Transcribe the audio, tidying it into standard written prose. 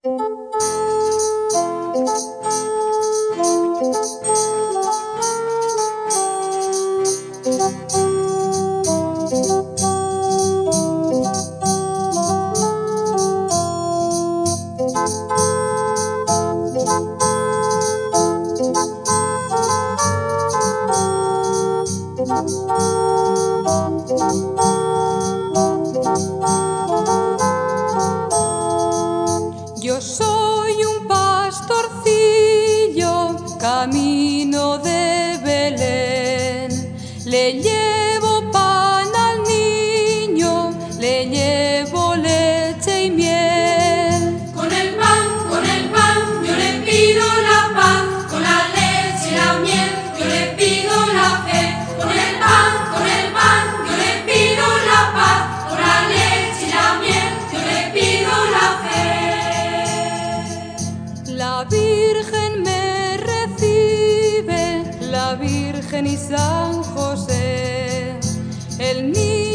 Yo soy un pastorcillo, camino de Belén. Le llevo pan al niño, le llevo leche y miel. Con el pan, yo le pido la paz. Con la leche y la miel, yo le pido la fe. Con el pan, yo le pido la paz. Con la leche y la miel, yo le pido la fe. La Virgen me recibe, la Virgen y San José, el niño